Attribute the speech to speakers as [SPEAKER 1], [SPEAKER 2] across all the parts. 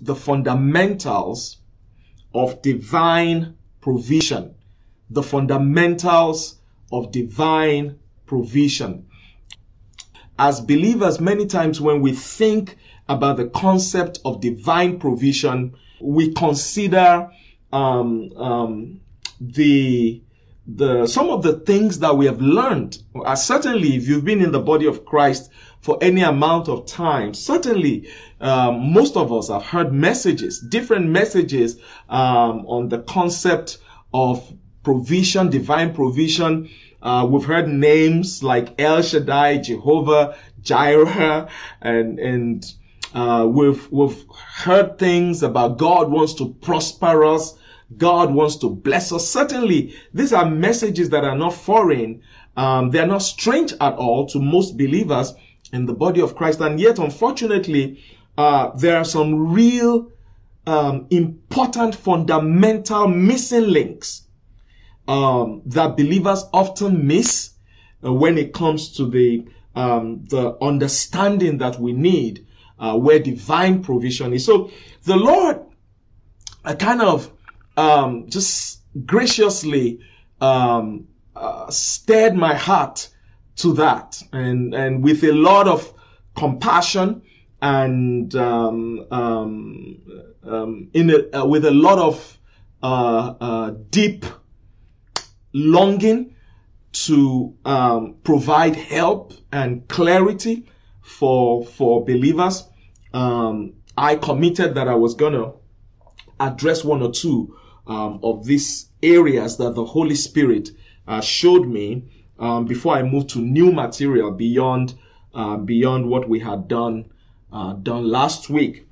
[SPEAKER 1] with the fundamentals of divine provision. The fundamentals of divine provision. As believers, many times when we think about the concept of divine provision, we consider some of the things that we have learned. Certainly, if you've been in the body of Christ for any amount of time, certainly most of us have heard messages, different messages on the concept of provision, divine provision. We've heard names like El Shaddai, Jehovah, Jireh, and we've heard things about God wants to prosper us. God wants to bless us. Certainly, these are messages that are not foreign. They are not strange at all to most believers in the body of Christ. And yet, unfortunately, there are some real important, fundamental missing links that believers often miss when it comes to the understanding that we need where divine provision is. So the Lord kind of just graciously stirred my heart to that, and with a lot of compassion and with a lot of deep longing to provide help and clarity for believers. I committed that I was going to address one or two of these areas that the Holy Spirit showed me before I moved to new material beyond what we had done last week.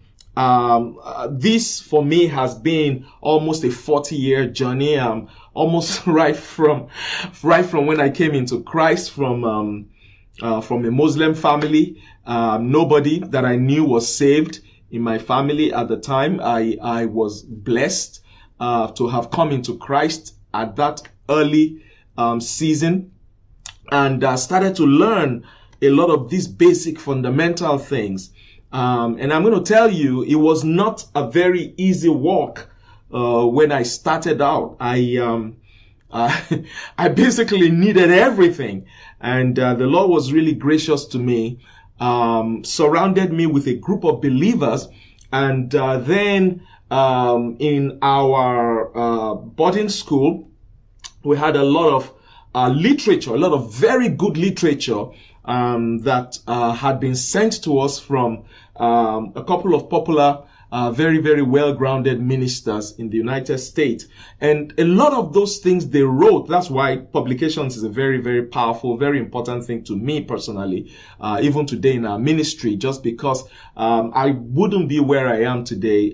[SPEAKER 1] This for me has been almost a 40-year journey. Almost right from when I came into Christ from a Muslim family. Nobody that I knew was saved in my family at the time. I was blessed to have come into Christ at that early season, and started to learn a lot of these basic fundamental things. And I'm going to tell you, it was not a very easy walk when I started out. I basically needed everything, and the Lord was really gracious to me, surrounded me with a group of believers, and then in our boarding school, we had a lot of literature, a lot of very good literature that had been sent to us from a couple of popular, very, very well-grounded ministers in the United States. And a lot of those things they wrote, that's why publications is a very, very powerful, very important thing to me personally, even today in our ministry, just because I wouldn't be where I am today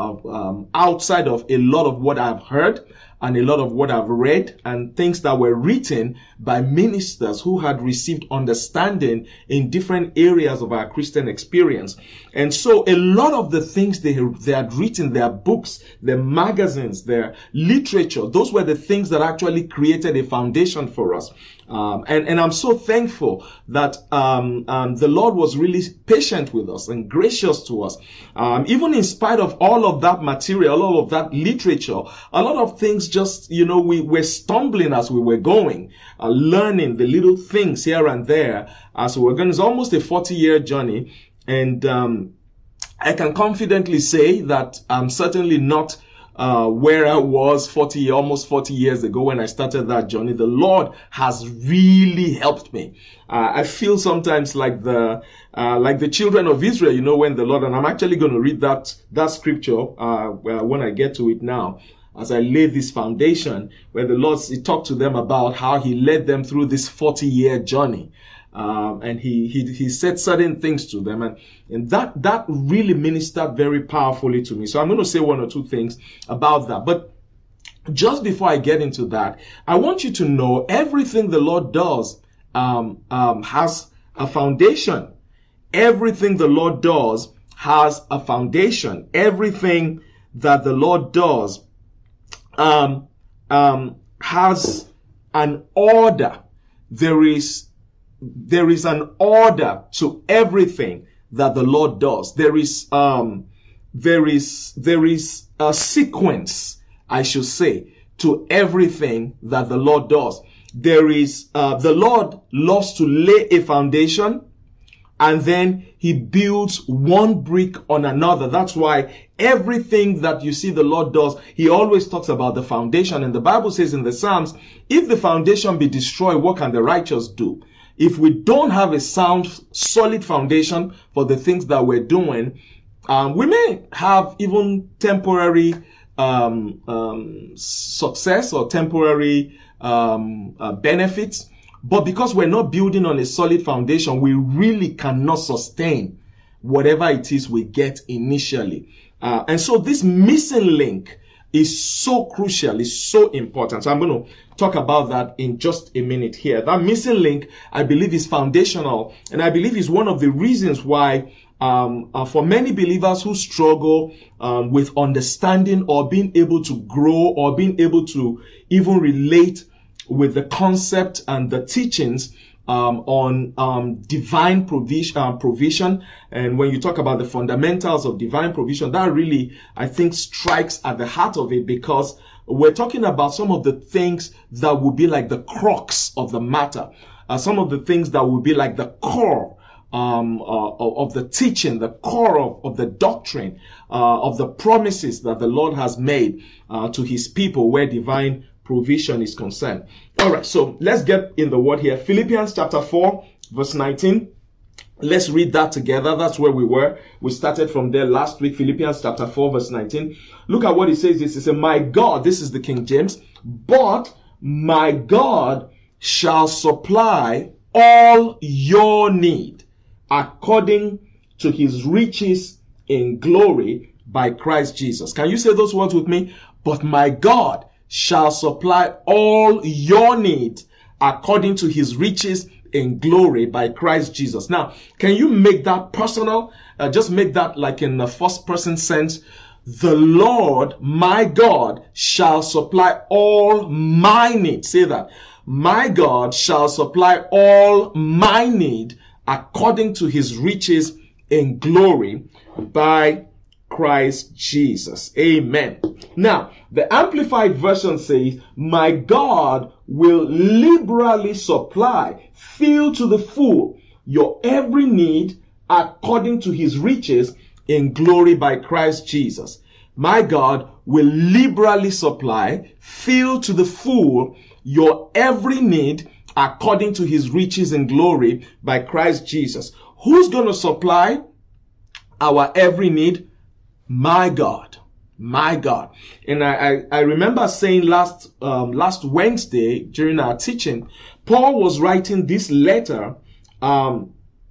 [SPEAKER 1] outside of a lot of what I've heard and a lot of what I've read and things that were written by ministers who had received understanding in different areas of our Christian experience. And so a lot of the things they had written, their books, their magazines, their literature, those were the things that actually created a foundation for us. And I'm so thankful that the Lord was really patient with us and gracious to us. Even in spite of all of that material, all of that literature, a lot of things just, we were stumbling as we were going, learning the little things here and there as we were going. It's almost a 40-year journey. And I can confidently say that I'm certainly not where I was almost 40 years ago when I started that journey. The Lord has really helped me. I feel sometimes like the children of Israel, when the Lord, and I'm actually going to read that scripture when I get to it now, as I lay this foundation, where the Lord, he talked to them about how he led them through this 40-year journey. And he said certain things to them, and that really ministered very powerfully to me. So I'm going to say one or two things about that. But just before I get into that, I want you to know everything the Lord does has a foundation. Everything the Lord does has a foundation. Everything that the Lord does has an order. There is an order to everything that the Lord does. There is there is a sequence, I should say, to everything that the Lord does. There is, the Lord loves to lay a foundation, and then he builds one brick on another. That's why everything that you see the Lord does, he always talks about the foundation. And the Bible says in the Psalms, if the foundation be destroyed, what can the righteous do? If we don't have a sound, solid foundation for the things that we're doing, we may have even temporary success or temporary benefits. But because we're not building on a solid foundation, we really cannot sustain whatever it is we get initially. And so this missing link is so crucial, is so important. So I'm going to talk about that in just a minute here. That missing link, I believe, is foundational. And I believe is one of the reasons why for many believers who struggle with understanding or being able to grow or being able to even relate with the concept and the teachings on divine provision. And when you talk about the fundamentals of divine provision, that really, I think, strikes at the heart of it, because we're talking about some of the things that will be like the crux of the matter, some of the things that will be like the core of the teaching, the core of the doctrine, of the promises that the Lord has made to his people where divine provision is concerned. All right, so let's get in the word here. Philippians chapter 4, verse 19. Let's read that together. That's where we were. We started from there last week. Philippians chapter 4, verse 19. Look at what it says. It says, my God, this is the King James, but my God shall supply all your need according to his riches in glory by Christ Jesus. Can you say those words with me? But my God shall supply all your needs according to his riches in glory by Christ Jesus. Now, can you make that personal? Just make that like in the first person sense. The Lord, my God, shall supply all my needs. Say that. My God shall supply all my need according to his riches in glory by Christ Jesus. Amen. Now, the Amplified Version says, my God will liberally supply, fill to the full, your every need according to his riches in glory by Christ Jesus. My God will liberally supply, fill to the full, your every need according to his riches in glory by Christ Jesus. Who's going to supply our every need? My God, my God. And I remember saying last Wednesday during our teaching, Paul was writing this letter, from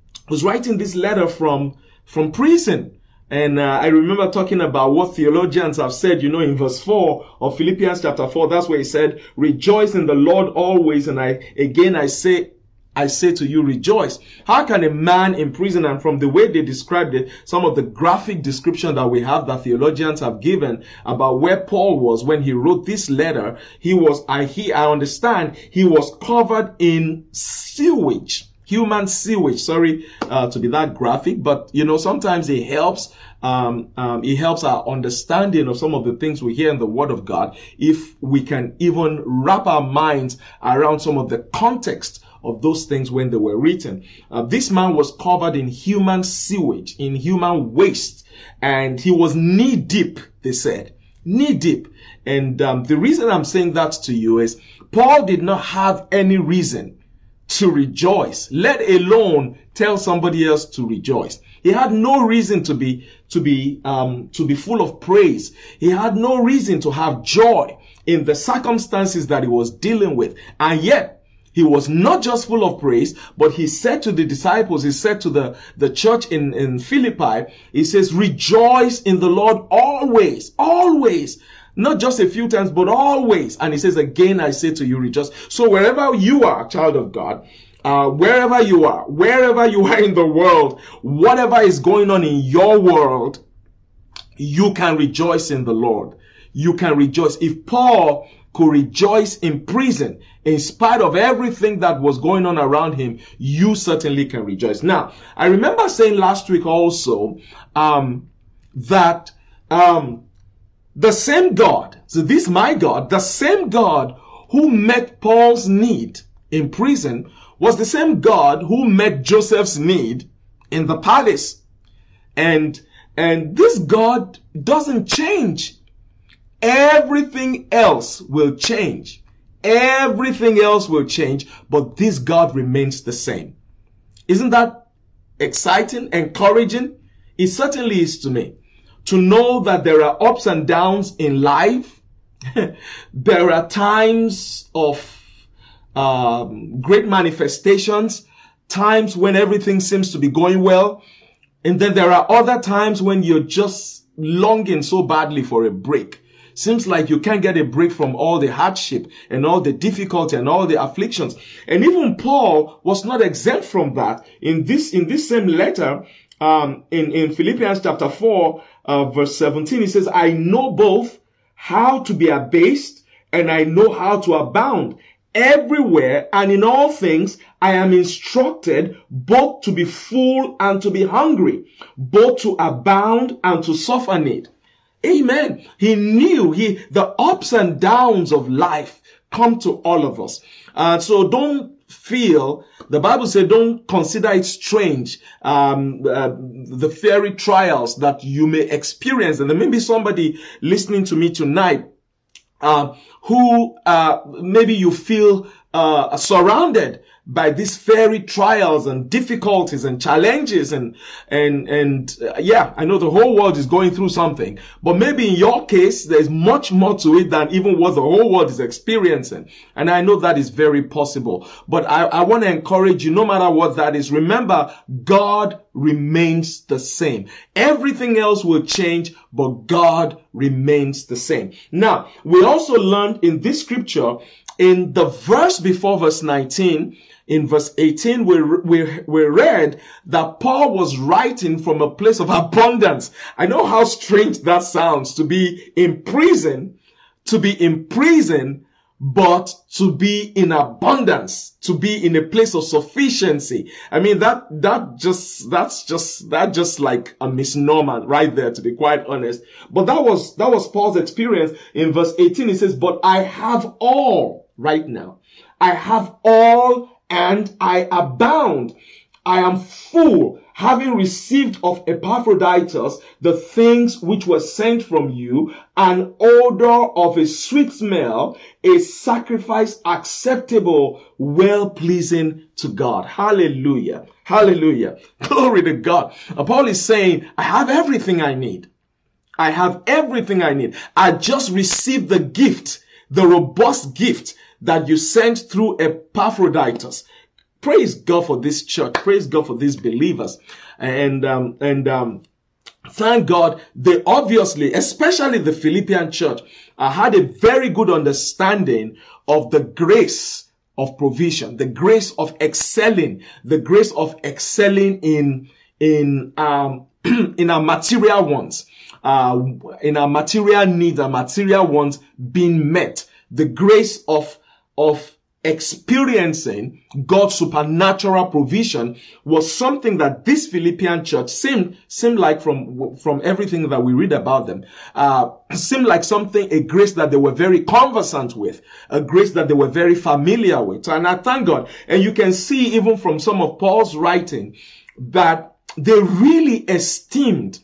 [SPEAKER 1] prison. And I remember talking about what theologians have said, in verse 4 of Philippians chapter 4, that's where he said, rejoice in the Lord always. And I say to you, rejoice. How can a man in prison, and from the way they described it, some of the graphic description that we have that theologians have given about where Paul was when he wrote this letter, I understand he was covered in sewage, human sewage. Sorry to be that graphic, but sometimes it helps. It helps our understanding of some of the things we hear in the Word of God if we can even wrap our minds around some of the context of those things when they were written. This man was covered in human sewage, in human waste, and he was knee deep, they said. Knee deep. And the reason I'm saying that to you is Paul did not have any reason to rejoice, let alone tell somebody else to rejoice. He had no reason to be full of praise. He had no reason to have joy in the circumstances that he was dealing with. And yet, he was not just full of praise, but he said to the disciples, he said to the church in Philippi, he says, rejoice in the Lord always, always. Not just a few times, but always. And he says, again, I say to you, rejoice. So wherever you are, child of God, wherever you are in the world, whatever is going on in your world, you can rejoice in the Lord. You can rejoice. If Paul could rejoice in prison, in spite of everything that was going on around him, you certainly can rejoice. Now, I remember saying last week also that The same God, so this my God, the same God who met Paul's need in prison was the same God who met Joseph's need in the palace. And this God doesn't change. Everything else will change. Everything else will change, but this God remains the same. Isn't that exciting, encouraging? It certainly is to me. To know that there are ups and downs in life. There are times of great manifestations, times when everything seems to be going well. And then there are other times when you're just longing so badly for a break. Seems like you can't get a break from all the hardship and all the difficulty and all the afflictions. And even Paul was not exempt from that. In this same letter, in Philippians chapter 4, verse 17, he says, I know both how to be abased and I know how to abound. Everywhere and in all things, I am instructed both to be full and to be hungry, both to abound and to suffer need. Amen. He knew the ups and downs of life come to all of us. So don't feel, the Bible says, don't consider it strange, the fiery trials that you may experience. And there may be somebody listening to me tonight, who maybe you feel surrounded by these fiery trials and difficulties and challenges and yeah, I know the whole world is going through something, but maybe in your case there's much more to it than even what the whole world is experiencing, and I know that is very possible. But I want to encourage you, no matter what that is, remember God remains the same. Everything else will change, but God remains the same. Now, we also learned in this scripture, in the verse before verse 19, in verse 18, we read that Paul was writing from a place of abundance. I know how strange that sounds, to be in prison, but to be in abundance, to be in a place of sufficiency. I mean, that's just like a misnomer right there, to be quite honest. But that was Paul's experience. In verse 18, he says, but I have all right now. I have all and I abound. I am full, having received of Epaphroditus the things which were sent from you, an odor of a sweet smell, a sacrifice acceptable, well-pleasing to God. Hallelujah. Hallelujah. Glory to God. Paul is saying, I have everything I need. I have everything I need. I just received the gift, the robust gift that you sent through Epaphroditus. Praise God for this church. Praise God for these believers. And thank God, they obviously, especially the Philippian church, had a very good understanding of the grace of provision, the grace of excelling in our material wants, in our material needs, our material wants being met. The grace of experiencing God's supernatural provision was something that this Philippian church seemed like from everything that we read about them, seemed like a grace that they were very conversant with, a grace that they were very familiar with. And I thank God. And you can see even from some of Paul's writing that they really esteemed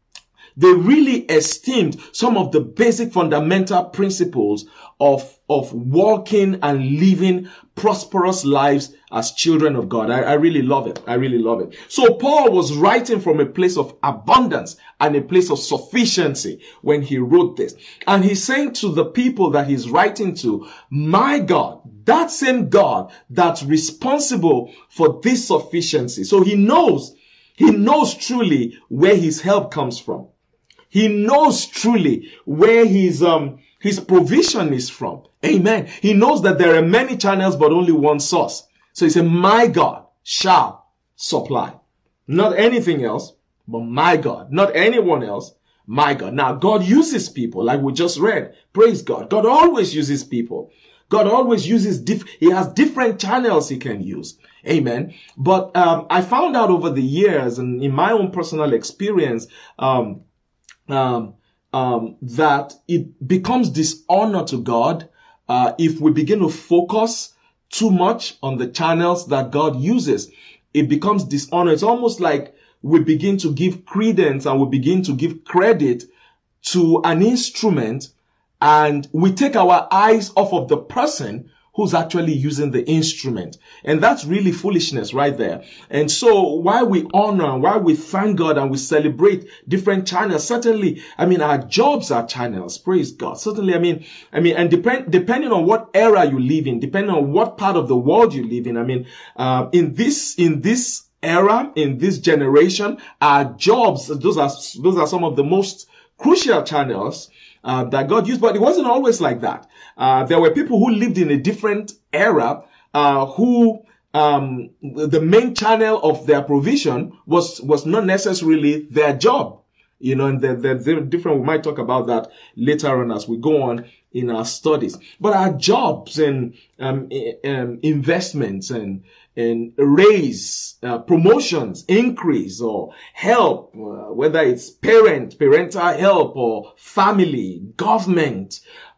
[SPEAKER 1] some of the basic fundamental principles of walking and living prosperous lives as children of God. I really love it. I really love it. So Paul was writing from a place of abundance and a place of sufficiency when he wrote this. And he's saying to the people that he's writing to, my God, that same God that's responsible for this sufficiency. So he knows truly where his help comes from. He knows truly where his provision is from. Amen. He knows that there are many channels, but only one source. So he said, my God shall supply. Not anything else, but my God. Not anyone else, my God. Now, God uses people, like we just read. Praise God. God always uses people. God always uses, he has different channels he can use. Amen. But I found out over the years, and in my own personal experience, that it becomes dishonor to God if we begin to focus too much on the channels that God uses. It becomes dishonor. It's almost like we begin to give credence and we begin to give credit to an instrument, and we take our eyes off of the person who's actually using the instrument. And that's really foolishness right there. And so while we honor, while we thank God and we celebrate different channels, certainly, our jobs are channels. Praise God. Certainly, and depending on what era you live in, depending on what part of the world you live in, in this era, in this generation, our jobs, those are some of the most crucial channels that God used, but it wasn't always like that. There were people who lived in a different era, who the main channel of their provision was not necessarily their job. And they're different. We might talk about that later on as we go on in our studies. But our jobs and investments and raise, promotions, increase, or help, whether it's parental help, or family, government,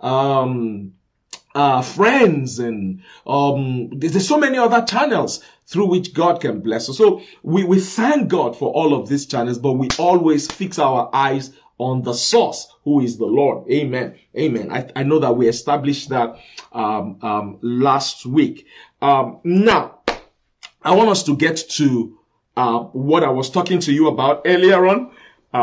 [SPEAKER 1] friends, and there's so many other channels through which God can bless us. So we thank God for all of these channels, but we always fix our eyes on the source, who is the Lord. Amen. Amen. I know that we established that last week. Now, I want us to get to what I was talking to you about earlier on,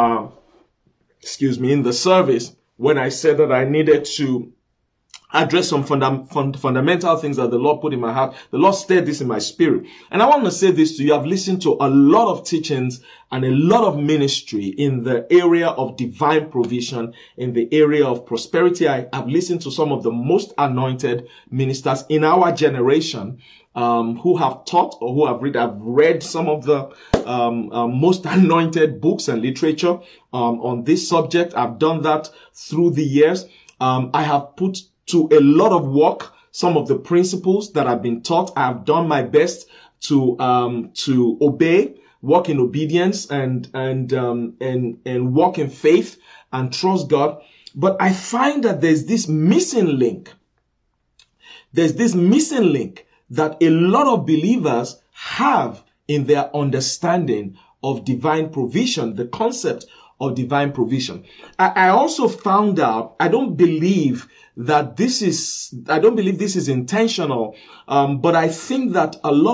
[SPEAKER 1] in the service, when I said that I needed to address some fundamental things that the Lord put in my heart. The Lord stirred this in my spirit. And I want to say this to you. I've listened to a lot of teachings and a lot of ministry in the area of divine provision, in the area of prosperity. I've listened to some of the most anointed ministers in our generation, who have taught or who have read. I've read some of the most anointed books and literature on this subject. I've done that through the years. I have put to a lot of work some of the principles that I've been taught. I've done my best to obey, walk in obedience, and walk in faith and trust God. But I find that there's this missing link. There's this missing link that a lot of believers have in their understanding of divine provision, the concept of divine provision. I also found out, I don't believe this is intentional, but I think that a lot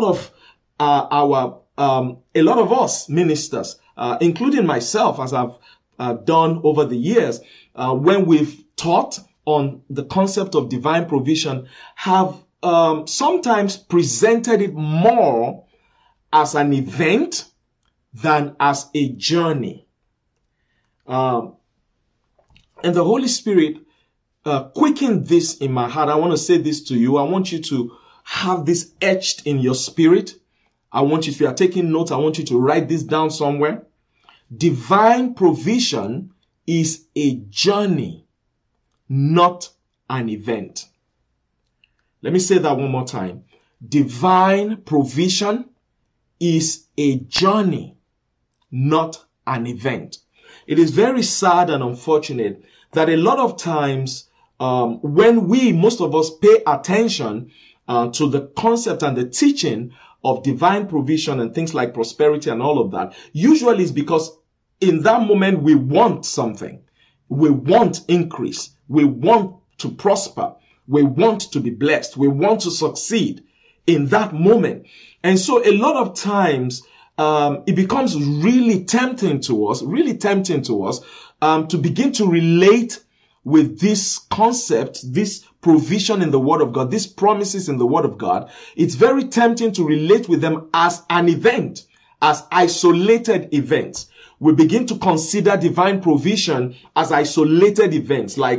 [SPEAKER 1] of us ministers, including myself, as I've done over the years, when we've taught on the concept of divine provision, have sometimes presented it more as an event than as a journey. And the Holy Spirit quickened this in my heart. I want to say this to you. I want you to have this etched in your spirit. I want you, if you are taking notes, I want you to write this down somewhere. Divine provision is a journey, not an event. Let me say that one more time. Divine provision is a journey, not an event. It is very sad and unfortunate that a lot of times, when most of us pay attention to the concept and the teaching of divine provision and things like prosperity and all of that, usually it's because in that moment we want something. We want increase. We want to prosper. We want to be blessed. We want to succeed in that moment. And so a lot of times, it becomes really tempting to us to begin to relate with this concept, this provision in the Word of God, these promises in the Word of God. It's very tempting to relate with them as an event, as isolated events. We begin to consider divine provision as isolated events, like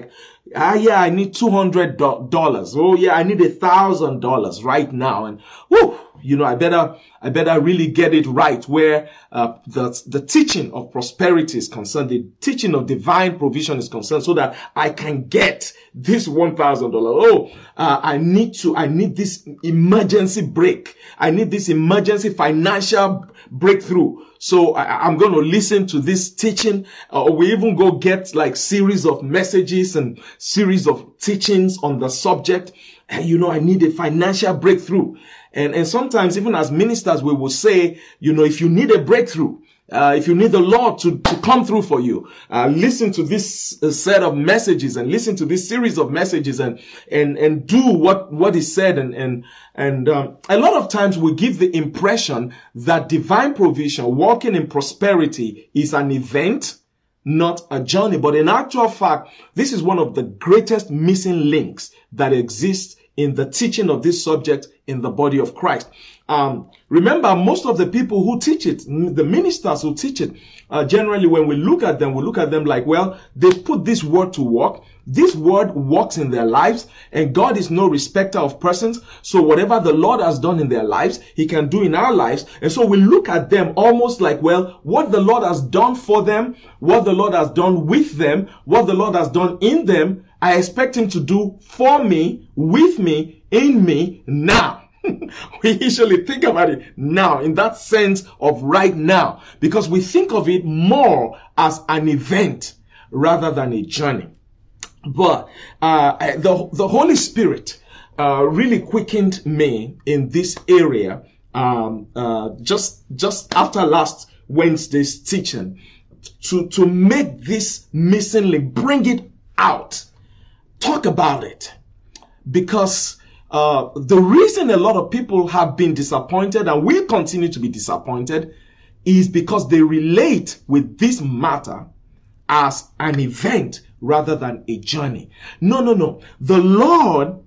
[SPEAKER 1] Yeah, I need $200. Oh yeah, I need $1,000 right now. And whoo, I better really get it right where the teaching of prosperity is concerned, the teaching of divine provision is concerned, so that I can get this $1,000. Oh, I need this emergency break. I need this emergency financial breakthrough. So I'm going to listen to this teaching, or we even go get like series of messages and series of teachings on the subject. And I need a financial breakthrough. And sometimes even as ministers, we will say, if you need a breakthrough, if you need the Lord to come through for you, listen to this set of messages and listen to this series of messages and do what is said. And a lot of times we give the impression that divine provision, walking in prosperity, is an event, not a journey. But in actual fact, this is one of the greatest missing links that exists in the teaching of this subject in the body of Christ. Remember, most of the people who teach it, the ministers who teach it, generally when we look at them like, well, they put this word to work. This word works in their lives, and God is no respecter of persons. So whatever the Lord has done in their lives, He can do in our lives. And so we look at them almost like, well, what the Lord has done for them, what the Lord has done with them, what the Lord has done in them, I expect Him to do for me, with me, in me, now. We usually think about it now, in that sense of right now, because we think of it more as an event rather than a journey. But the Holy Spirit really quickened me in this area just after last Wednesday's teaching to make this missing link, bring it out, talk about it, because the reason a lot of people have been disappointed and will continue to be disappointed is because they relate with this matter as an event rather than a journey. No. The Lord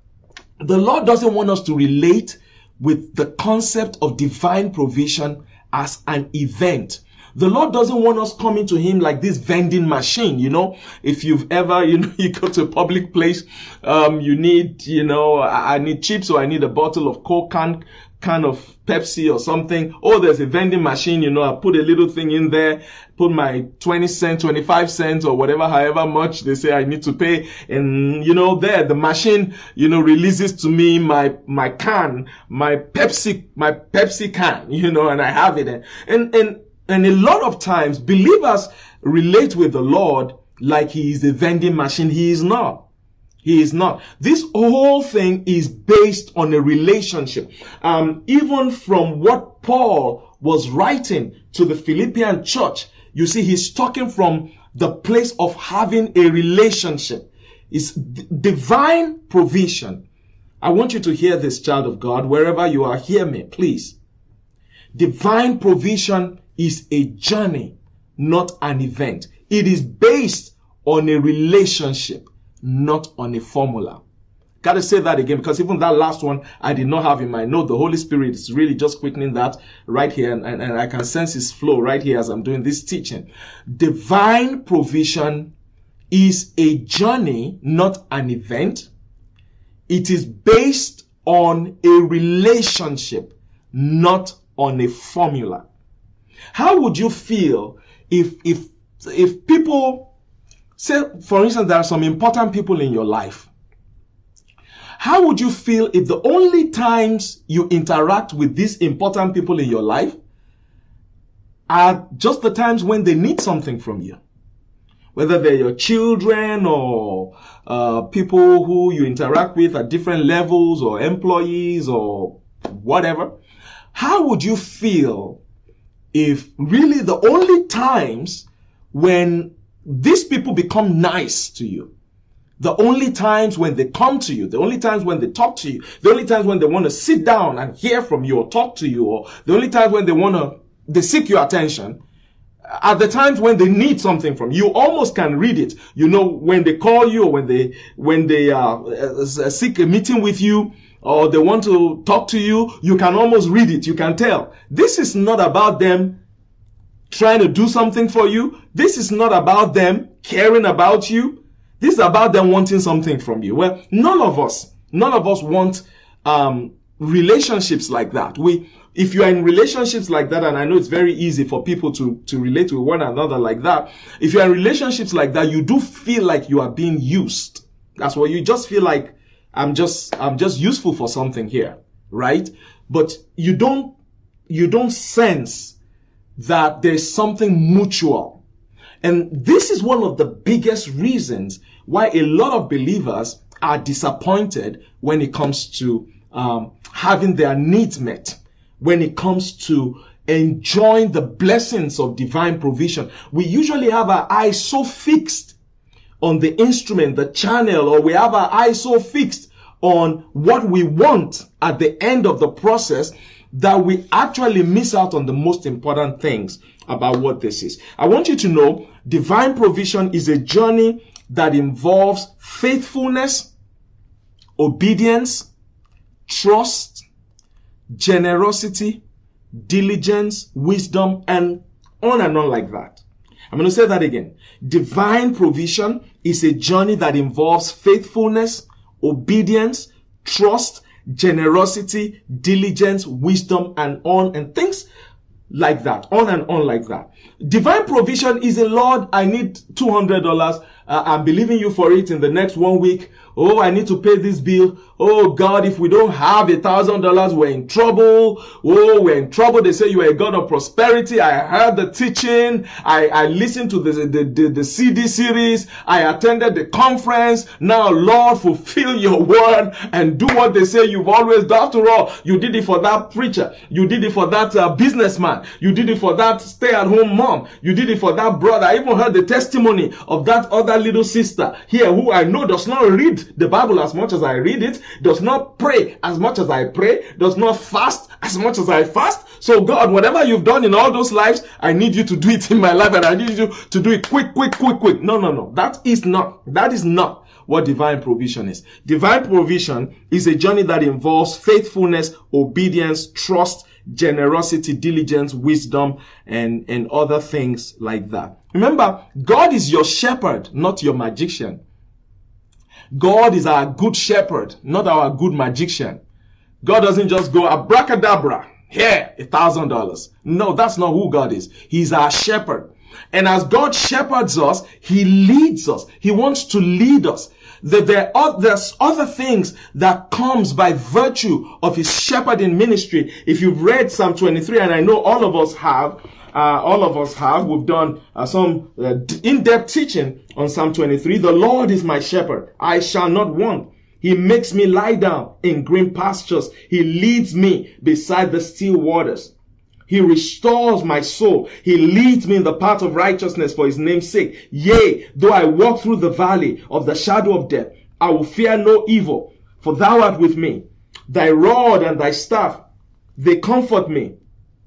[SPEAKER 1] doesn't want us to relate with the concept of divine provision as an event. The Lord doesn't want us coming to Him like this vending machine. If you've ever, you go to a public place, you need, I need chips, or I need a bottle of Coke, can of Pepsi or something. Oh, there's a vending machine, I put a little thing in there, put my 20 cents, 25 cents, or whatever, however much they say I need to pay. And, there, the machine, releases to me my can, my Pepsi can, and I have it. And a lot of times, believers relate with the Lord like He is a vending machine. He is not. He is not. This whole thing is based on a relationship. Even from what Paul was writing to the Philippian church, you see, he's talking from the place of having a relationship. It's divine provision. I want you to hear this, child of God, wherever you are, hear me, please. Divine provision is a journey, not an event. It is based on a relationship, not on a formula. Gotta say that again, because even that last one I did not have in my note. The Holy Spirit is really just quickening that right here, and I can sense His flow right here as I'm doing this teaching. Divine provision is a journey, not an event. It is based on a relationship, not on a formula. How would you feel if people, say, for instance, there are some important people in your life. How would you feel if the only times you interact with these important people in your life are just the times when they need something from you? Whether they're your children or people who you interact with at different levels, or employees or whatever. How would you feel if really the only times when these people become nice to you, the only times when they come to you, the only times when they talk to you, the only times when they want to sit down and hear from you or talk to you, or the only times when they seek your attention, are the times when they need something from you? You almost can read it. When they call you, or when they seek a meeting with you, or they want to talk to you, you can almost read it. You can tell. This is not about them trying to do something for you. This is not about them caring about you. This is about them wanting something from you. Well, none of us want relationships like that. If you are in relationships like that, and I know it's very easy for people to relate with one another like that. If you are in relationships like that, you do feel like you are being used. That's what you just feel like. I'm just useful for something here, right? But you don't sense that there's something mutual. And this is one of the biggest reasons why a lot of believers are disappointed when it comes to having their needs met, when it comes to enjoying the blessings of divine provision. We usually have our eyes so fixed on the instrument, the channel, or we have our eyes so fixed on what we want at the end of the process that we actually miss out on the most important things about what this is. I want you to know divine provision is a journey that involves faithfulness, obedience, trust, generosity, diligence, wisdom, and on like that. I'm going to say that again. Divine provision is a journey that involves faithfulness, obedience, trust, generosity, diligence, wisdom, and things like that. On like that. Divine provision is a Lord, I need $200. I'm believing you for it in the next 1 week. Oh, I need to pay this bill. Oh God, if we don't have $1,000, we're in trouble. Oh, we're in trouble. They say you are a God of prosperity. I heard the teaching. I listened to the CD series. I attended the conference. Now, Lord, fulfill your word and do what they say you've always done. After all, you did it for that preacher. You did it for that businessman. You did it for that stay-at-home mom. You did it for that brother. I even heard the testimony of that other little sister here who I know does not read the Bible as much as I read it, does not pray as much as I pray, does not fast as much as I fast. So God, whatever you've done in all those lives, I need you to do it in my life, and I need you to do it quick. No. That is not what divine provision is. Divine provision is a journey that involves faithfulness, obedience, trust, generosity, diligence, wisdom, and other things like that. Remember, God is your shepherd, not your magician. God is our good shepherd, not our good magician. God doesn't just go abracadabra, here, $1,000. No, that's not who God is. He's our shepherd. And as God shepherds us, He leads us. He wants to lead us. There's other things that comes by virtue of His shepherding ministry. If you've read Psalm 23, and I know all of us have, we've done some in-depth teaching on Psalm 23. The Lord is my shepherd, I shall not want. He makes me lie down in green pastures. He leads me beside the still waters. He restores my soul. He leads me in the path of righteousness for His name's sake. Yea, though I walk through the valley of the shadow of death, I will fear no evil, for Thou art with me. Thy rod and Thy staff, they comfort me.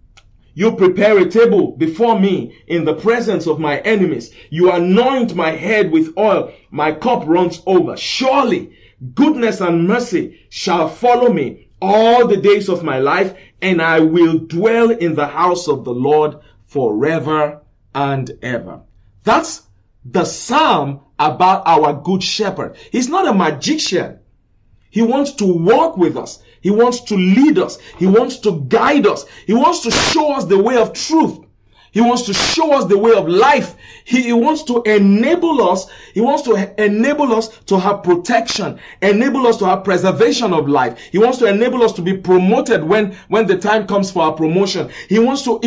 [SPEAKER 1] You prepare a table before me in the presence of my enemies. You anoint my head with oil. My cup runs over. Surely goodness and mercy shall follow me all the days of my life, and I will dwell in the house of the Lord forever and ever. That's the psalm about our good shepherd. He's not a magician. He wants to walk with us. He wants to lead us. He wants to guide us. He wants to show us the way of truth. He wants to show us the way of life. He wants to enable us. He wants to enable us to have protection, enable us to have preservation of life. He wants to enable us to be promoted when the time comes for our promotion. He wants to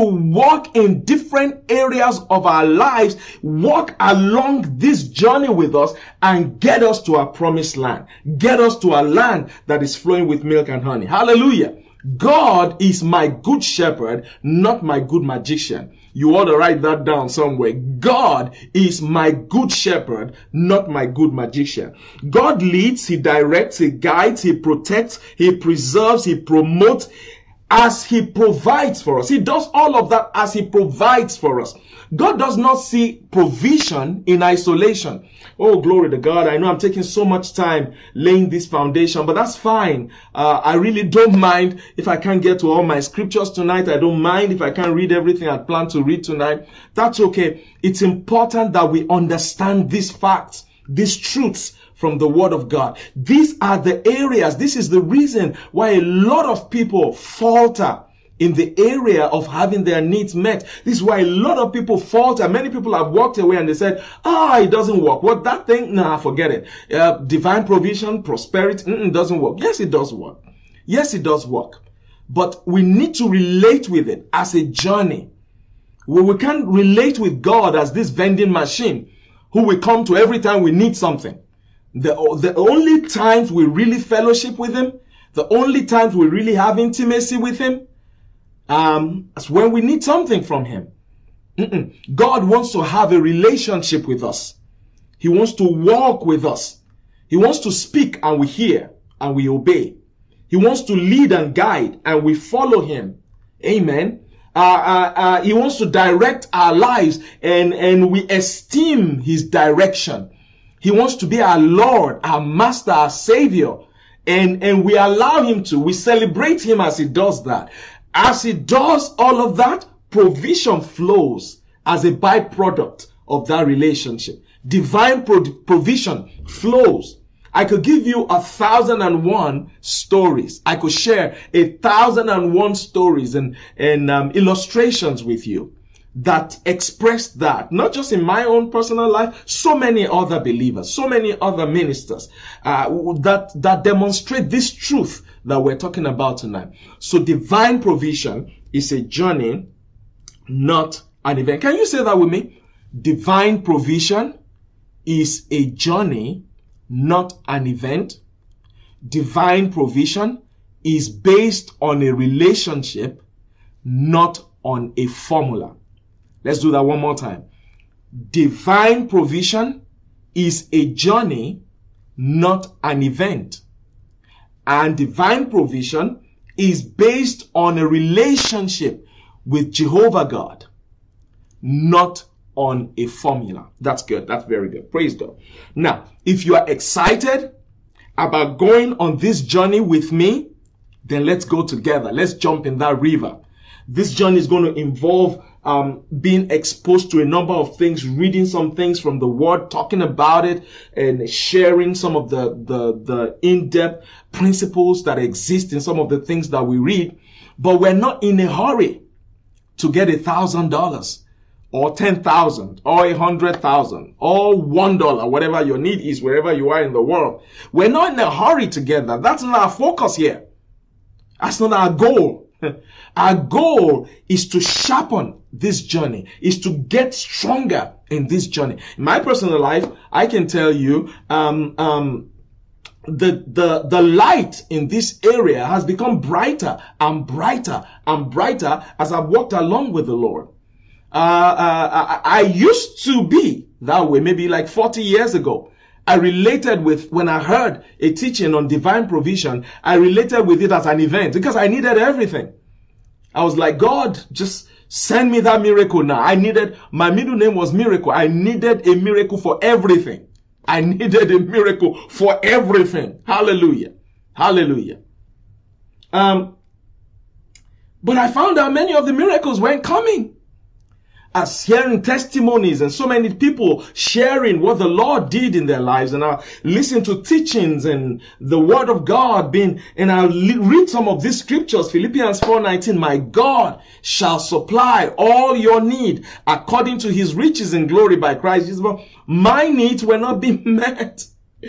[SPEAKER 1] walk in different areas of our lives, walk along this journey with us, and get us to our promised land. Get us to a land that is flowing with milk and honey. Hallelujah. God is my good shepherd, not my good magician. You ought to write that down somewhere. God is my good shepherd, not my good magician. God leads, He directs, He guides, He protects, He preserves, He promotes as He provides for us. He does all of that as He provides for us. God does not see provision in isolation. Oh, glory to God. I know I'm taking so much time laying this foundation, but that's fine. I really don't mind if I can't get to all my scriptures tonight. I don't mind if I can't read everything I plan to read tonight. That's okay. It's important that we understand these facts. these truths from the Word of God. These are the areas, this is the reason why a lot of people falter in the area of having their needs met. This is why a lot of people falter. Many people have walked away and they said, it doesn't work. What, that thing? Nah, forget it. Divine provision, prosperity, doesn't work. Yes, it does work. Yes, it does work. But we need to relate with it as a journey. We can't relate with God as this vending machine who we come to every time we need something. The only times we really fellowship with Him, the only times we really have intimacy with Him, is when we need something from Him. God wants to have a relationship with us. He wants to walk with us. He wants to speak and we hear and we obey. He wants to lead and guide and we follow Him. Amen. He wants to direct our lives and we esteem His direction. He wants to be our Lord, our Master, our Savior. And we allow Him to. We celebrate Him as He does that. As He does all of that, provision flows as a byproduct of that relationship. Divine provision flows. I could give you 1,001 stories. I could share 1,001 stories and illustrations with you that express that, not just in my own personal life, so many other believers, so many other ministers that demonstrate this truth that we're talking about tonight. So divine provision is a journey, not an event. Can you say that with me? Divine provision is a journey, not an event. Divine provision is based on a relationship, not on a formula. Let's do that one more time. Divine provision is a journey, not an event. And divine provision is based on a relationship with Jehovah God, not on a formula. That's good. That's very good. Praise God. Now, if you are excited about going on this journey with me, then let's go together. Let's jump in that river. This journey is going to involve being exposed to a number of things, reading some things from the Word, talking about it, and sharing some of the in-depth principles that exist in some of the things that we read. But we're not in a hurry to get $1,000 or 10,000 or 100,000 or $1, whatever your need is, wherever you are in the world. We're not in a hurry to get that. That's not our focus here. That's not our goal. Our goal is to sharpen this journey, is to get stronger in this journey. In my personal life, I can tell you, the light in this area has become brighter and brighter and brighter as I've walked along with the Lord. I used to be that way, maybe like 40 years ago. I related with, when I heard a teaching on divine provision, I related with it as an event because I needed everything. I was like, God, just send me that miracle now. My middle name was Miracle. I needed a miracle for everything. I needed a miracle for everything. Hallelujah. Hallelujah. But I found out many of the miracles weren't coming. As hearing testimonies and so many people sharing what the Lord did in their lives, and I listen to teachings and the Word of God and I read some of these scriptures. Philippians 4:19, my God shall supply all your need according to His riches in glory by Christ Jesus. My needs were not being met.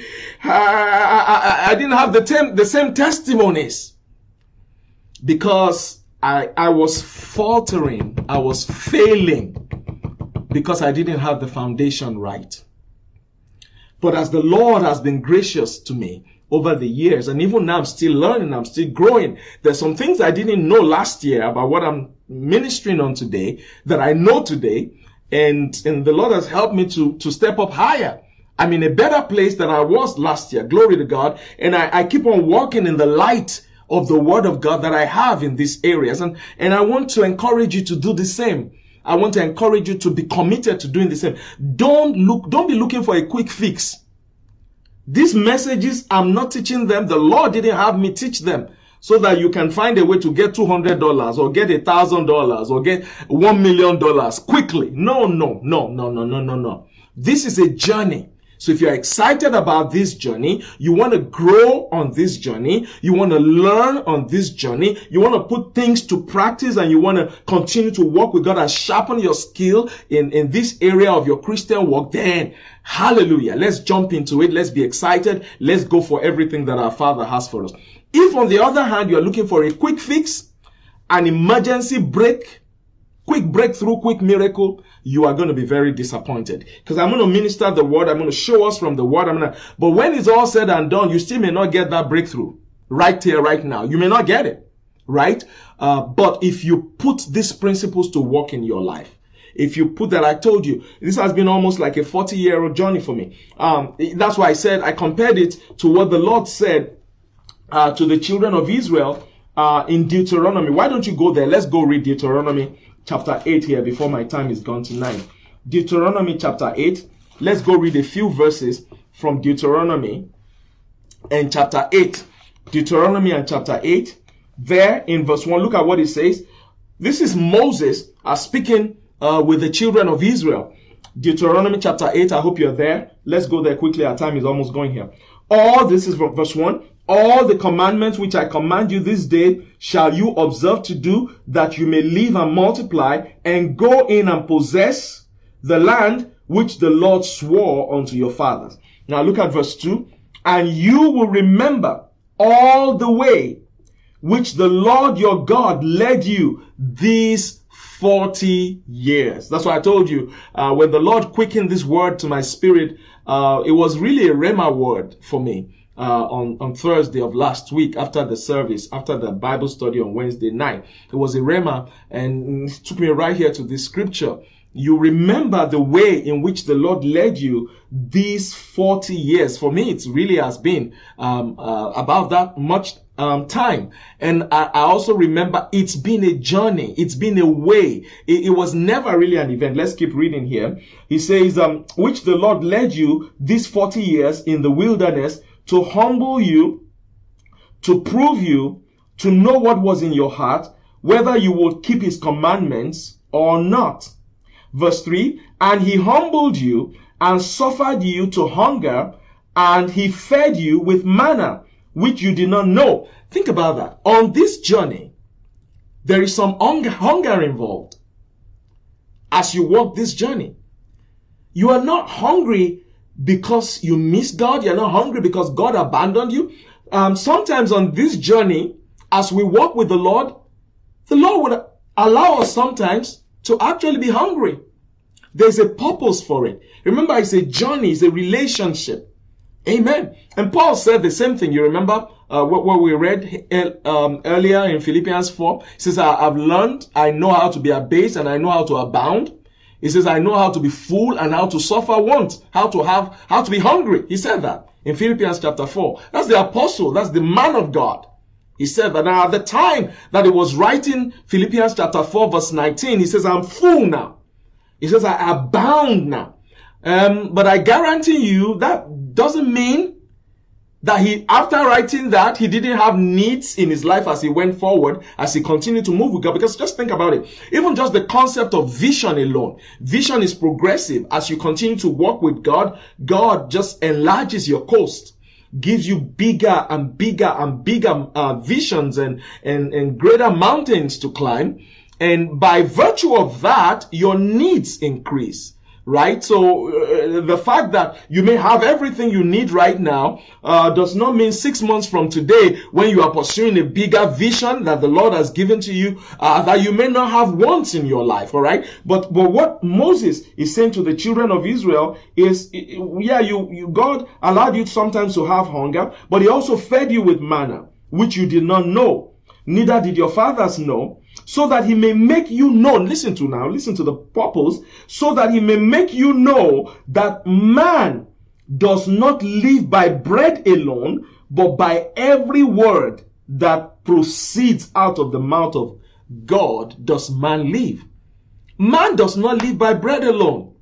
[SPEAKER 1] I didn't have the same testimonies because I was faltering. I was failing because I didn't have the foundation right. But as the Lord has been gracious to me over the years, and even now I'm still learning, I'm still growing. There's some things I didn't know last year about what I'm ministering on today that I know today. And the Lord has helped me to step up higher. I'm in a better place than I was last year. Glory to God. And I keep on walking in the light of the Word of God that I have in these areas. And I want to encourage you to do the same. I want to encourage you to be committed to doing the same. Don't be looking for a quick fix. These messages, I'm not teaching them. The Lord didn't have me teach them so that you can find a way to get $200 or get $1,000 or get $1 million quickly. No. This is a journey. So if you're excited about this journey, you want to grow on this journey, you want to learn on this journey, you want to put things to practice, and you want to continue to work with God and sharpen your skill in this area of your Christian walk, then hallelujah, let's jump into it. Let's be excited. Let's go for everything that our Father has for us. If on the other hand, you're looking for a quick fix, an emergency quick breakthrough, quick miracle, you are going to be very disappointed. Because I'm going to minister the word, I'm going to show us from the word, but when it's all said and done, you still may not get that breakthrough right here, right now. You may not get it, right? But if you put these principles to work in your life, if you put that, I told you, this has been almost like a 40-year-old journey for me. That's why I said, I compared it to what the Lord said to the children of Israel in Deuteronomy. Why don't you go there? Let's go read Deuteronomy chapter 8 here before my time is gone tonight. Deuteronomy chapter 8. Let's go read a few verses from Deuteronomy and chapter 8. Deuteronomy and chapter 8. There in verse 1, look at what it says. This is Moses speaking with the children of Israel. Deuteronomy chapter 8. I hope you're there. Let's go there quickly. Our time is almost going here. All this is from verse 1. All the commandments which I command you this day shall you observe to do, that you may live and multiply, and go in and possess the land which the Lord swore unto your fathers. Now look at verse 2. And you will remember all the way which the Lord your God led you these 40 years. That's why I told you, when the Lord quickened this word to my spirit, it was really a rhema word for me. On Thursday of last week, after the service, after the Bible study on Wednesday night, it was a rhema, and it took me right here to this scripture. You remember the way in which the Lord led you these 40 years. For me, it really has been about that much time. And I also remember it's been a journey. It's been a way. It was never really an event. Let's keep reading here. He says, which the Lord led you these 40 years in the wilderness, to humble you, to prove you, to know what was in your heart, whether you would keep his commandments or not. Verse 3, and he humbled you and suffered you to hunger, and he fed you with manna, which you did not know. Think about that. On this journey, there is some hunger involved. As you walk this journey, you are not hungry because you miss God. You're not hungry because God abandoned you. Sometimes on this journey, as we walk with the Lord would allow us sometimes to actually be hungry. There's a purpose for it. Remember, it's a journey, it's a relationship. Amen. And Paul said the same thing. You remember what we read earlier in Philippians 4? He says, I've learned, I know how to be abased, and I know how to abound. He says, I know how to be full and how to suffer want, how to be hungry. He said that in Philippians chapter 4. That's the apostle. That's the man of God. He said that. Now at the time that he was writing Philippians chapter 4 verse 19, he says, I'm full now. He says, I abound now. But I guarantee you that doesn't mean that after writing that, he didn't have needs in his life as he went forward, as he continued to move with God. Because just think about it. Even just the concept of vision alone. Vision is progressive. As you continue to walk with God, God just enlarges your coast, gives you bigger and bigger and bigger visions and greater mountains to climb. And by virtue of that, your needs increase. Right? So the fact that you may have everything you need right now does not mean 6 months from today, when you are pursuing a bigger vision that the Lord has given to you, that you may not have wants in your life. All right? But what Moses is saying to the children of Israel is, yeah, God allowed you sometimes to have hunger, but he also fed you with manna, which you did not know, neither did your fathers know, so that he may make you know. Listen to the purpose. So that he may make you know that man does not live by bread alone, but by every word that proceeds out of the mouth of God does man live. Man does not live by bread alone.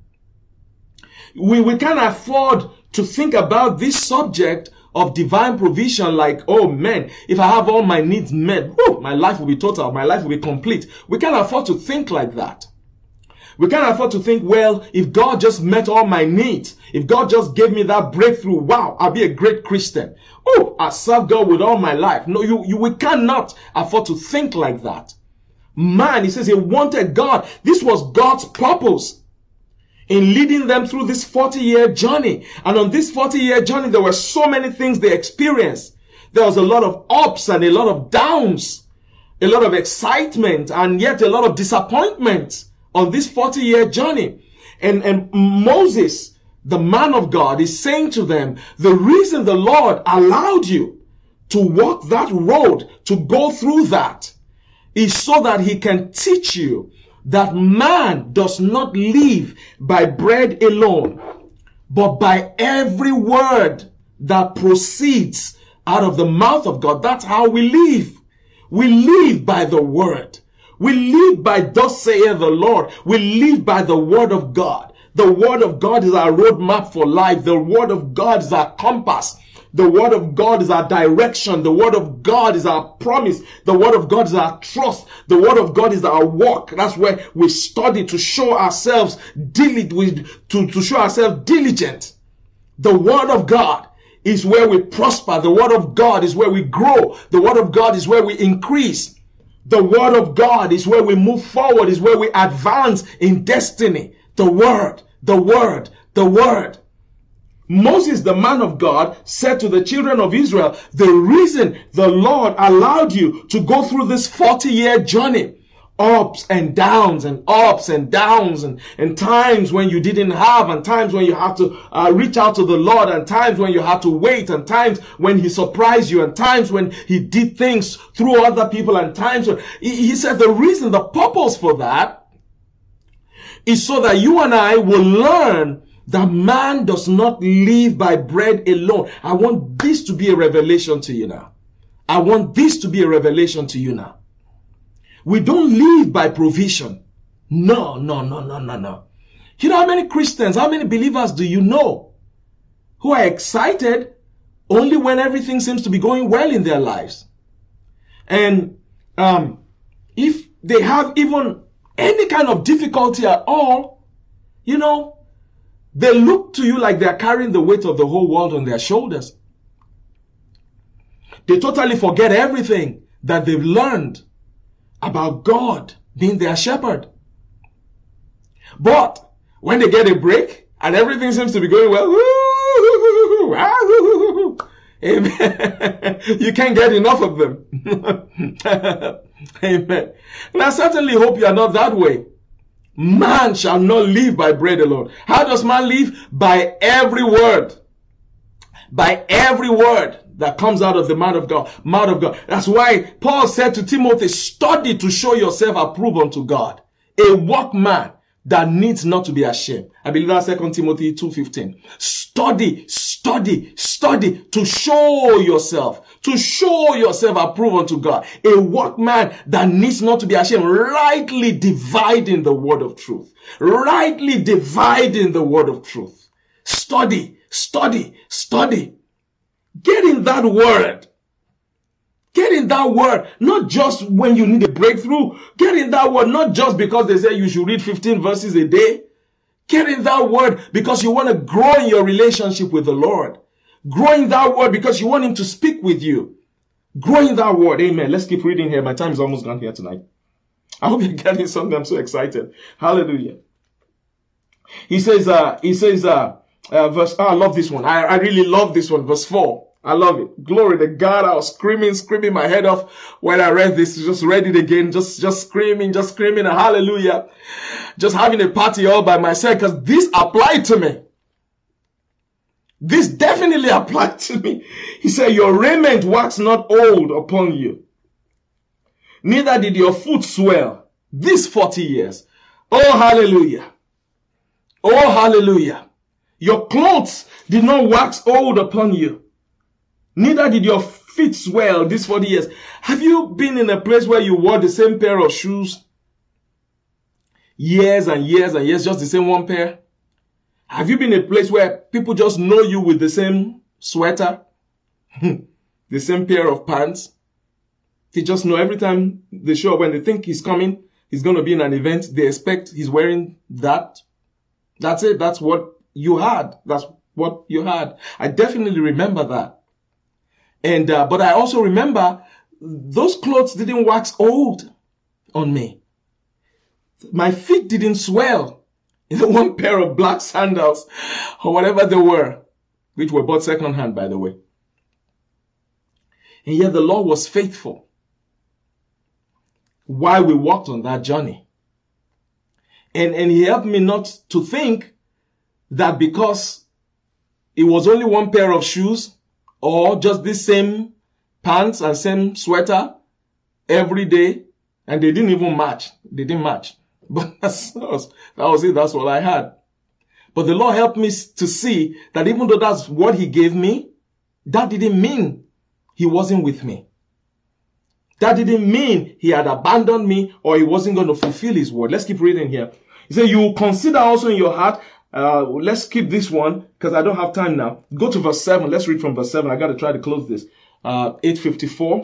[SPEAKER 1] We can't afford to think about this subject of divine provision like, oh man, if I have all my needs met, my life will be total, my life will be complete. We can't afford to think like that. We can't afford to think, well, if God just met all my needs, if God just gave me that breakthrough, wow, I'll be a great Christian. Oh, I serve God with all my life. No, we cannot afford to think like that. Man, he says he wanted God. This was God's purpose in leading them through this 40-year journey. And on this 40-year journey, there were so many things they experienced. There was a lot of ups and a lot of downs, a lot of excitement, and yet a lot of disappointment on this 40-year journey. And Moses, the man of God, is saying to them, the reason the Lord allowed you to walk that road, to go through that, is so that he can teach you that man does not live by bread alone, but by every word that proceeds out of the mouth of God. That's how we live. We live by the word. We live by thus saith the Lord. We live by the word of God. The word of God is our roadmap for life. The word of God is our compass. The word of God is our direction. The word of God is our promise. The word of God is our trust. The word of God is our walk. That's where we study to show ourselves diligent. The word of God is where we prosper. The word of God is where we grow. The word of God is where we increase. The word of God is where we move forward, is where we advance in destiny. The word, the word, the word. Moses, the man of God, said to the children of Israel, the reason the Lord allowed you to go through this 40-year journey, ups and downs and ups and downs and times when you didn't have, and times when you had to reach out to the Lord, and times when you had to wait, and times when he surprised you, and times when he did things through other people, and times when he said the reason, the purpose for that is so that you and I will learn that man does not live by bread alone. I want this to be a revelation to you now. I want this to be a revelation to you now. We don't live by provision. No. You know how many Christians, how many believers do you know who are excited only when everything seems to be going well in their lives? And if they have even any kind of difficulty at all, you know, they look to you like they're carrying the weight of the whole world on their shoulders. They totally forget everything that they've learned about God being their shepherd. But when they get a break and everything seems to be going well, amen, you can't get enough of them. Amen. And I certainly hope you are not that way. Man shall not live by bread alone. How does man live? By every word. By every word that comes out of the mouth of God. That's why Paul said to Timothy, study to show yourself approved unto God, a workman that needs not to be ashamed. I believe that's 2 Timothy 2:15. Study to show yourself approved unto God, a workman that needs not to be ashamed, rightly dividing the word of truth. Rightly dividing the word of truth. Study. Get in that word. Get in that word, not just when you need a breakthrough. Get in that word, not just because they say you should read 15 verses a day. Get in that word because you want to grow in your relationship with the Lord. Grow in that word because you want him to speak with you. Grow in that word. Amen. Let's keep reading here. My time is almost gone here tonight. I hope you're getting something. I'm so excited. Hallelujah. He says, verse, I love this one. I really love this one. Verse 4. I love it. Glory to God. I was screaming my head off when I read this. Just read it again. Just screaming. Hallelujah. Just having a party all by myself because this applied to me. This definitely applied to me. He said, your raiment wax not old upon you. Neither did your foot swell these 40 years. Oh, hallelujah. Oh, hallelujah. Your clothes did not wax old upon you. Neither did your feet swell these 40 years. Have you been in a place where you wore the same pair of shoes? Years and years and years, just the same one pair? Have you been in a place where people just know you with the same sweater? The same pair of pants? They just know every time they show up when they think he's coming, he's going to be in an event. They expect he's wearing that. That's it. That's what you had. That's what you had. I definitely remember that. And, but I also remember those clothes didn't wax old on me. My feet didn't swell. One pair of black sandals or whatever they were, which were bought secondhand, by the way. And yet the Lord was faithful while we walked on that journey. And he helped me not to think that because it was only one pair of shoes or just the same pants and same sweater every day, and they didn't even match. They didn't match. But that was it. That's all I had. But the Lord helped me to see that even though that's what he gave me, that didn't mean he wasn't with me. That didn't mean he had abandoned me or he wasn't going to fulfill his word. Let's keep reading here. He said, you will consider also in your heart. Let's keep this one because I don't have time now. Go to verse 7. Let's read from verse 7. I got to try to close this. 8:54.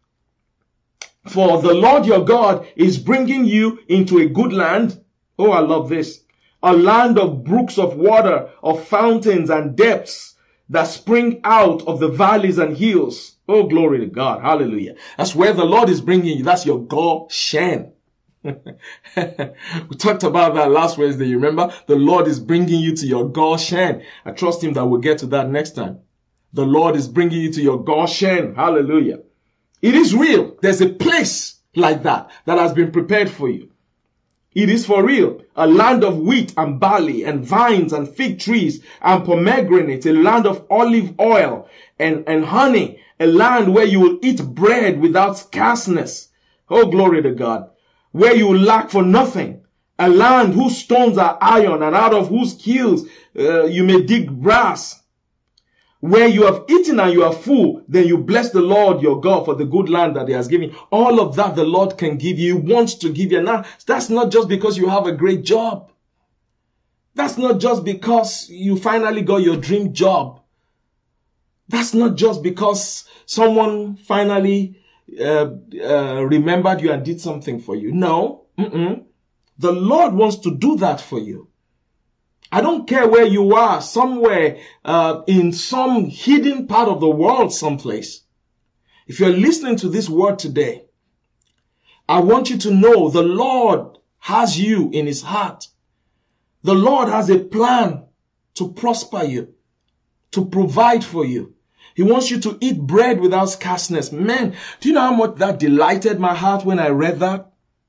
[SPEAKER 1] For the Lord your God is bringing you into a good land. Oh, I love this. A land of brooks of water, of fountains and depths that spring out of the valleys and hills. Oh, glory to God. Hallelujah. That's where the Lord is bringing you. That's your Goshen. We talked about that last Wednesday. You remember? The Lord is bringing you to your Goshen. I trust him that we'll get to that next time. The Lord is bringing you to your Goshen. Hallelujah. It is real. There's a place like that has been prepared for you. It is for real. A land of wheat and barley and vines and fig trees and pomegranates, a land of olive oil and honey, a land where you will eat bread without scarceness. Oh, glory to God. Where you will lack for nothing. A land whose stones are iron and out of whose kilns you may dig brass. Where you have eaten and you are full, then you bless the Lord your God for the good land that he has given. All of that the Lord can give you. He wants to give you. Now, that's not just because you have a great job. That's not just because you finally got your dream job. That's not just because someone finally remembered you and did something for you. No. The Lord wants to do that for you. I don't care where you are, somewhere in some hidden part of the world someplace. If you're listening to this word today, I want you to know the Lord has you in his heart. The Lord has a plan to prosper you, to provide for you. He wants you to eat bread without scarceness. Man, do you know how much that delighted my heart when I read that?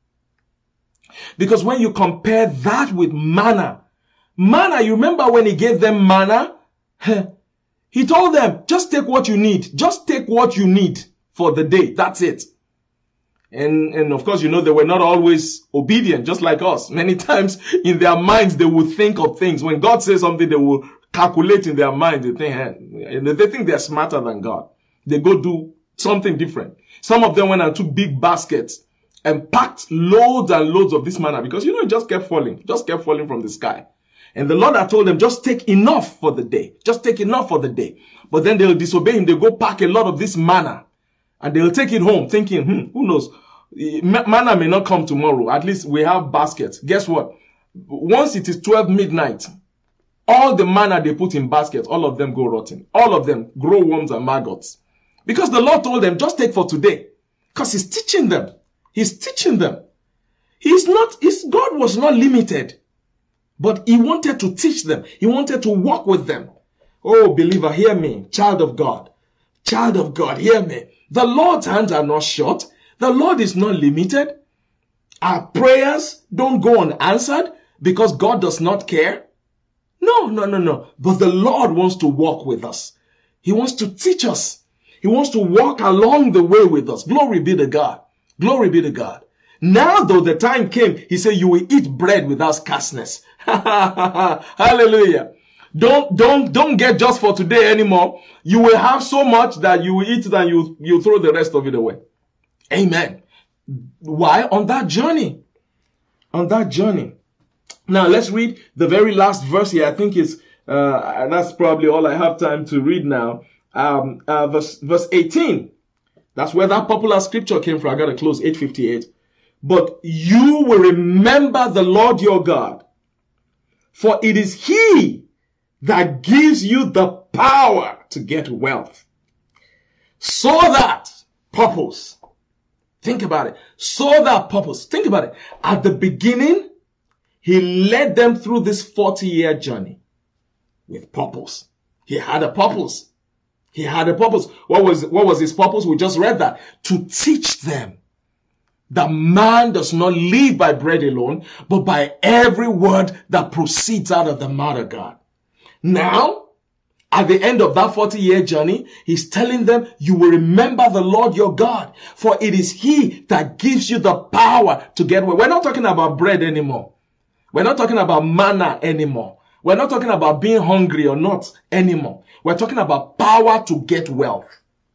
[SPEAKER 1] Because when you compare that with manna, you remember when he gave them manna? He told them, just take what you need. Just take what you need for the day. That's it. And of course, you know, they were not always obedient, just like us. Many times in their minds, they will think of things. When God says something, they will calculate in their mind. They think they're smarter than God. They go do something different. Some of them went and took big baskets and packed loads and loads of this manna because, you know, it just kept falling from the sky. And the Lord had told them, just take enough for the day. Just take enough for the day. But then they'll disobey him. They'll go pack a lot of this manna. And they'll take it home thinking, who knows? Manna may not come tomorrow. At least we have baskets. Guess what? Once it is 12 midnight, all the manna they put in baskets, all of them go rotten. All of them grow worms and maggots. Because the Lord told them, just take for today. Because he's teaching them. He's teaching them. God was not limited. But he wanted to teach them. He wanted to walk with them. Oh, believer, hear me. Child of God. Child of God, hear me. The Lord's hands are not short. The Lord is not limited. Our prayers don't go unanswered because God does not care. No. But the Lord wants to walk with us. He wants to teach us. He wants to walk along the way with us. Glory be to God. Glory be to God. Now, though the time came, he said, you will eat bread without scarceness. Hallelujah. Don't get just for today anymore. You will have so much that you will eat it and you throw the rest of it away. Amen. Why? On that journey. On that journey. Now, let's read the very last verse here. I think it's, and that's probably all I have time to read now. Verse 18. That's where that popular scripture came from. I got to close 8:58. but you will remember the Lord your God, for it is he that gives you the power to get wealth. So that purpose. Think about it. So that purpose. Think about it. At the beginning, he led them through this 40-year journey with purpose. He had a purpose. He had a purpose. What was his purpose? We just read that. To teach them that man does not live by bread alone, but by every word that proceeds out of the mouth of God. Now, at the end of that 40-year journey, he's telling them, you will remember the Lord your God, for it is he that gives you the power to get well. We're not talking about bread anymore. We're not talking about manna anymore. We're not talking about being hungry or not anymore. We're talking about power to get wealth.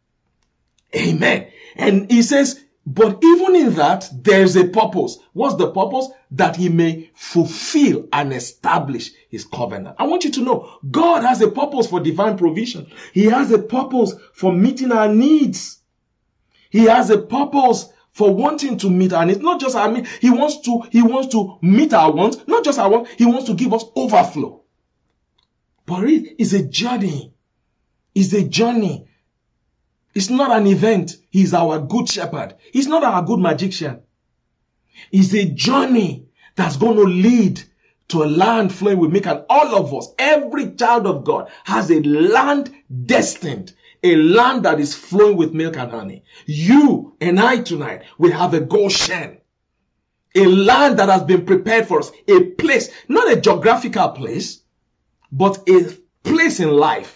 [SPEAKER 1] Amen. And he says, but even in that, there's a purpose. What's the purpose? That he may fulfill and establish his covenant. I want you to know, God has a purpose for divine provision. He has a purpose for meeting our needs. He has a purpose for wanting to meet our needs. Not just our needs. He wants to meet our wants. Not just our wants. He wants to give us overflow. But it is a journey. It's a journey. It's not an event. He's our good shepherd. He's not our good magician. It's a journey that's going to lead to a land flowing with milk. And all of us, every child of God, has a land destined, a land that is flowing with milk and honey. You and I tonight will have a Goshen, a land that has been prepared for us, a place, not a geographical place, but a place in life.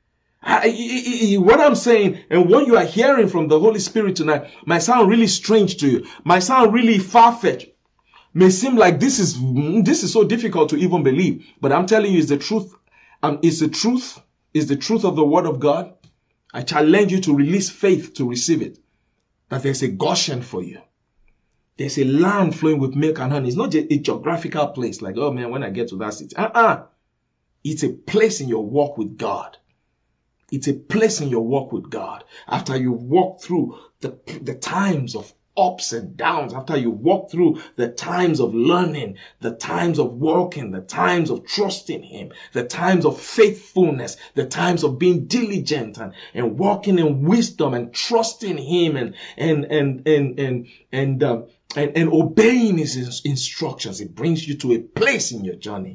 [SPEAKER 1] What I'm saying and what you are hearing from the Holy Spirit tonight might sound really strange to you, might sound really far-fetched, may seem like this is so difficult to even believe, but I'm telling you, it's the truth. It's the truth of the Word of God. I challenge you to release faith to receive it, that there's a Goshen for you. There's a land flowing with milk and honey. It's not just a geographical place like, oh man, when I get to that city. It's a place in your walk with God. It's a place in your walk with God. After you walk through the times of ups and downs, after you walk through the times of learning, the times of working, the times of trusting Him, the times of faithfulness, the times of being diligent and walking in wisdom and trusting Him and obeying His instructions, it brings you to a place in your journey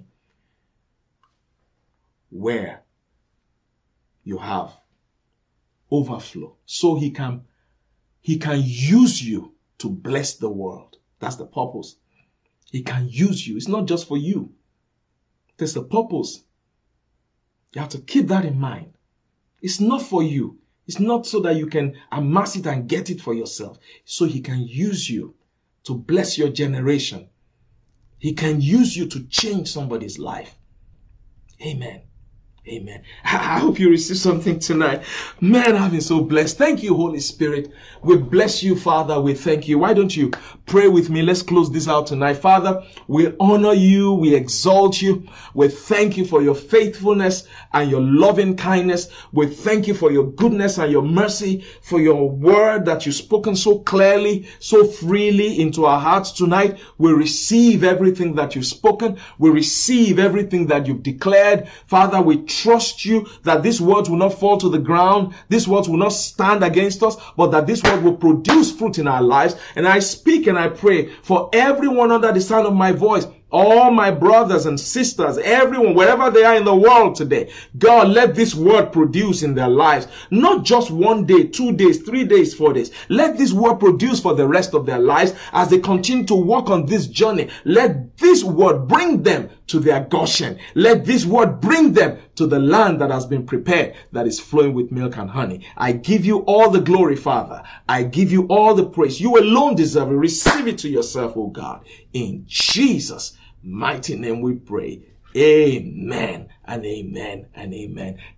[SPEAKER 1] where you have overflow, so he can use you to bless the world. That's the purpose. He can use you. It's not just for you. There's a purpose. You have to keep that in mind. It's not for you. It's not so that you can amass it and get it for yourself. So he can use you to bless your generation. He can use you to change somebody's life. Amen. Amen. I hope you receive something tonight. Man, I've been so blessed. Thank you, Holy Spirit. We bless you, Father. We thank you. Why don't you pray with me? Let's close this out tonight. Father, we honor you. We exalt you. We thank you for your faithfulness and your loving kindness. We thank you for your goodness and your mercy, for your word that you've spoken so clearly, so freely into our hearts tonight. We receive everything that you've spoken. We receive everything that you've declared. Father, we trust you that these words will not fall to the ground. These words will not stand against us, but that this word will produce fruit in our lives. And I speak and I pray for everyone under the sound of my voice, all my brothers and sisters, everyone, wherever they are in the world today. God, let this word produce in their lives. Not just 1 day, 2 days, 3 days, 4 days. Let this word produce for the rest of their lives as they continue to walk on this journey. Let this word bring them to their Goshen. Let this word bring them to the land that has been prepared, that is flowing with milk and honey. I give you all the glory, Father. I give you all the praise. You alone deserve it. Receive it to yourself, oh God. In Jesus' mighty name we pray. Amen and amen and amen.